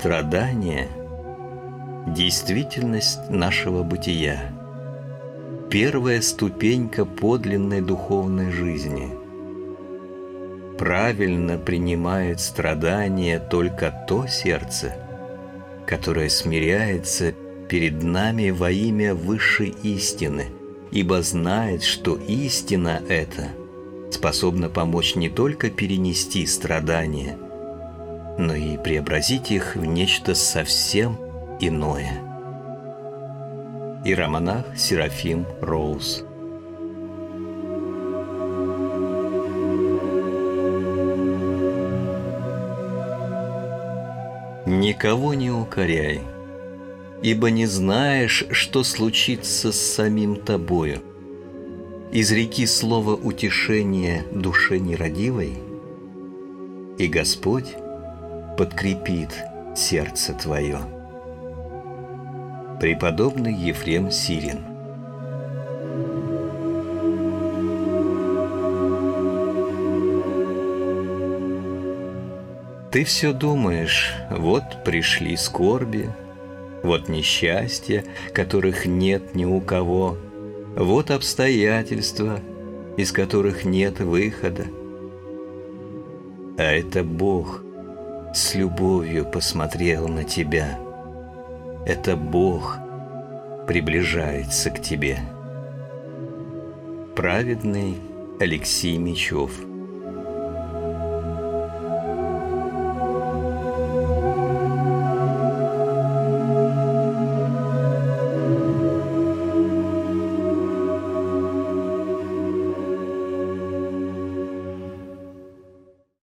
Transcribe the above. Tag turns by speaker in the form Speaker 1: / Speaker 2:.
Speaker 1: Страдание – действительность нашего бытия, первая ступенька подлинной духовной жизни. Правильно принимает страдание только то сердце, которое смиряется перед нами во имя высшей истины, ибо знает, что истина эта способна помочь не только перенести страдания, но и преобразить их в нечто совсем иное. Иеромонах Серафим Роуз. Никого не укоряй, ибо не знаешь, что случится с самим тобою. Изреки слово утешения душе нерадивой, и Господь подкрепит сердце твое. Преподобный Ефрем Сирин. Ты все думаешь, вот пришли скорби, вот несчастья, которых нет ни у кого, вот обстоятельства, из которых нет выхода. А это Бог с любовью посмотрел на тебя. Это Бог приближается к тебе. Праведный Алексей Мечев.